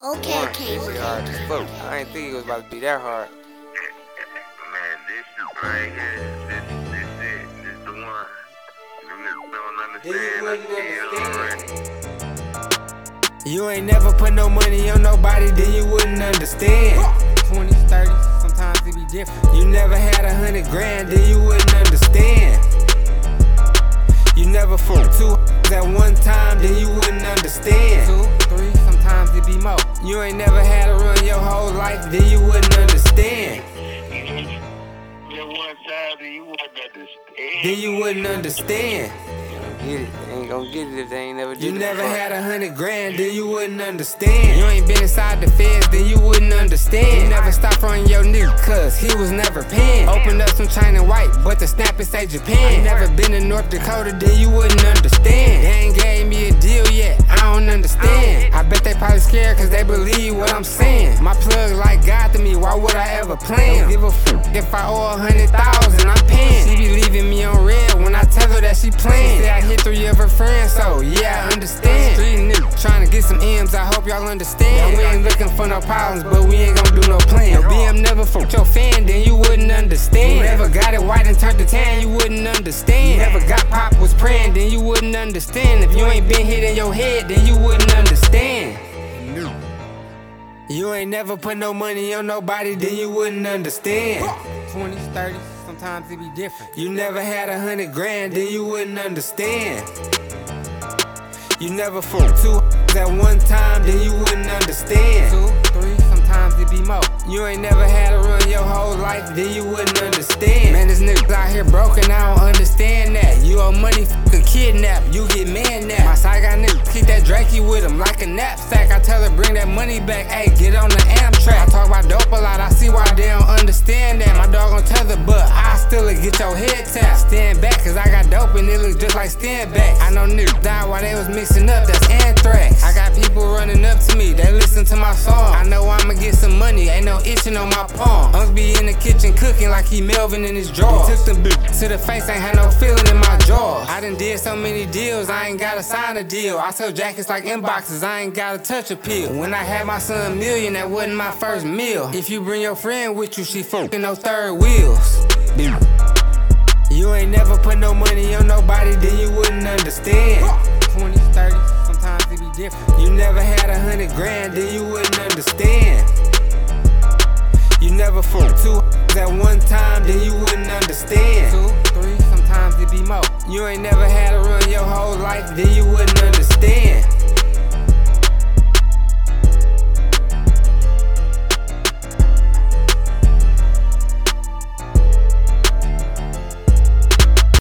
Okay, One, okay, this shit hard as fuck. I ain't think it was about to be that hard. Man, this shit right here, this the one. Them niggas don't understand. You ain't never put no money on nobody, then you wouldn't understand. 20s, 30s, sometimes it be different. You never had 100 grand, then you wouldn't understand. You never fucked two at one time, then you wouldn't understand. 2, 3, sometimes it be more. You ain't never had to run your whole life, then you wouldn't understand. That one time, then you wouldn't understand. Then you wouldn't understand. Get it. They ain't gonna get it if they ain't never did it. You never before. had 100 grand, then you wouldn't understand. You ain't been inside the feds, then you wouldn't understand. You never stopped on your nigga, cause he was never paying. Opened up some China white, but the snap it say Japan. You never been to North Dakota, then you wouldn't understand. They ain't gave me a deal yet, I don't understand. I bet they probably scared cause they believe what I'm saying. My plug like God to me, why would I ever plan? Don't give a fuck if I owe 100,000, I'm paying. She be leaving me on red when I tell her that she playing. She say I hit 3 of her friends, so yeah, I understand. Street nigga trying to get some M's, I hope y'all understand. We ain't looking for no problems, but we ain't gon' do no plan. Your BM never fucked your fan, then you wouldn't understand. You never got it white and turned to tan, you wouldn't understand. You never got pop was praying, then you wouldn't understand. If you ain't been hit in your head, then you wouldn't understand. You ain't never put no money on nobody, then you wouldn't understand. 20s, 30s, sometimes it be different. You never had 100 grand, then you wouldn't understand. You never fucked two at one time, then you wouldn't understand. 2, 3, sometimes it be more. You ain't never had to run your whole life, then you wouldn't understand. Man, this nigga out here broken, I don't understand that. You owe money, fucking kidnap, you get man now. My side got niggas keep that Drakey with him like a knapsack. I tell her bring that money back, ayy, get on the Amtrak. I talk about dope a lot, I see why they don't understand that. My dog gon' tether, but I still get your head tapped. Stand back, cause I got dope and it look just like stand back. I know niggas died while they was mixing up, that's anthrax. I got people running up to me, they listen to my song. I know I'ma get some money, ain't no itching on my palm. Unks be in the kitchen cooking like he Melvin in his drawers. He took them to the face, ain't had no feeling in my jaws. I done did so many deals, I ain't gotta sign a deal. I sell jackets like inboxes, I ain't gotta touch a pill. When I had my son million, that wasn't my first meal. If you bring your friend with you, she fucking no third wheels. You ain't never put no money on nobody, then you wouldn't understand. 20s, 30s, sometimes it be different. You never had 100 grand, then you wouldn't understand. You never fucked two at one time, then you wouldn't understand. 2, 3, sometimes it be more. You ain't never had to run your whole life, then you wouldn't understand.